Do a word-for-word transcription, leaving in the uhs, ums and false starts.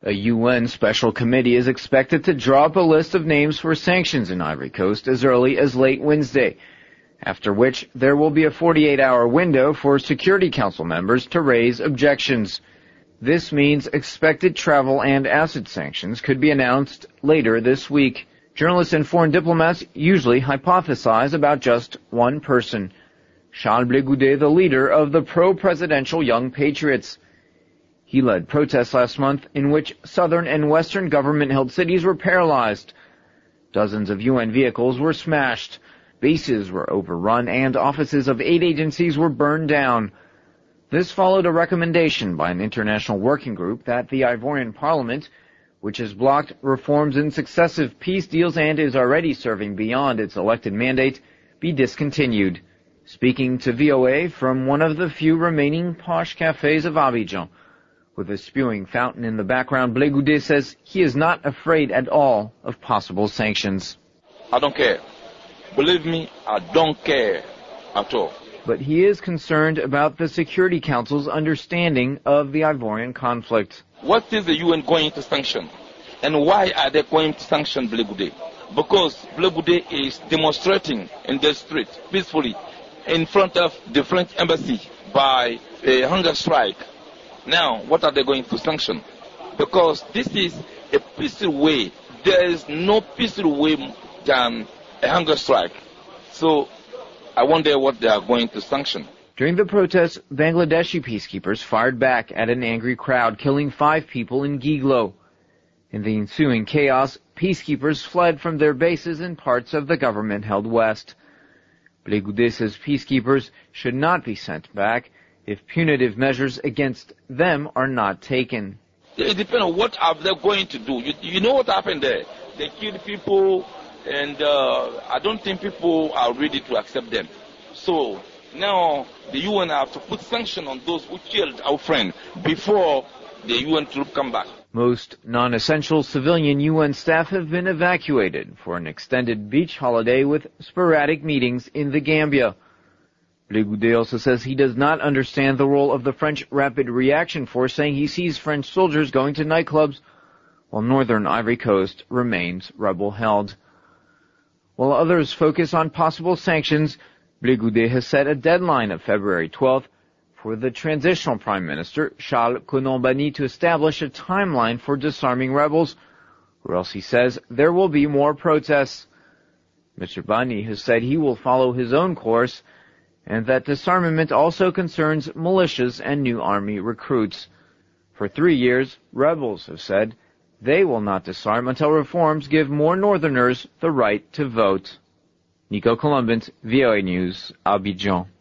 A U N special committee is expected to draw up a list of names for sanctions in Ivory Coast as early as late Wednesday, after which there will be a forty-eight hour window for Security Council members to raise objections. This means expected travel and asset sanctions could be announced later this week. Journalists and foreign diplomats usually hypothesize about just one person, Charles Blé Goudet, the leader of the pro-presidential Young Patriots. He led protests last month in which southern and western government-held cities were paralyzed. Dozens of U N vehicles were smashed, bases were overrun, and offices of aid agencies were burned down. This followed a recommendation by an international working group that the Ivorian Parliament, which has blocked reforms in successive peace deals and is already serving beyond its elected mandate, be discontinued. Speaking to V O A from one of the few remaining posh cafes of Abidjan, with a spewing fountain in the background, Blé Goudet says he is not afraid at all of possible sanctions. I don't care. Believe me, I don't care at all. But he is concerned about the Security Council's understanding of the Ivorian conflict. What is the U N going to sanction? And why are they going to sanction Blé Goudet? Because Blé Goudet is demonstrating in the street peacefully in front of the French embassy by a hunger strike. Now, what are they going to sanction? Because this is a peaceful way. There is no peaceful way than a hunger strike. So, I wonder what they are going to sanction. During the protests, Bangladeshi peacekeepers fired back at an angry crowd, killing five people in Giglo. In the ensuing chaos, peacekeepers fled from their bases in parts of the government-held west. Blé Goudet says peacekeepers should not be sent back if punitive measures against them are not taken. It depends on what are they going to do. You, you know what happened there? They killed people, and uh, I don't think people are ready to accept them. So now the U N have to put sanction on those who killed our friend before the U N troops come back. Most non-essential civilian U N staff have been evacuated for an extended beach holiday with sporadic meetings in the Gambia. Blé Goudet also says he does not understand the role of the French Rapid Reaction Force, saying he sees French soldiers going to nightclubs while northern Ivory Coast remains rebel-held. While others focus on possible sanctions, Blé Goudet has set a deadline of February twelfth for the transitional Prime Minister, Charles Konan-Banny, to establish a timeline for disarming rebels, or else he says there will be more protests. Mister Banny has said he will follow his own course, and that disarmament also concerns militias and new army recruits. For three years, rebels have said they will not disarm until reforms give more northerners the right to vote. Nico Columbus, V O A News, Abidjan.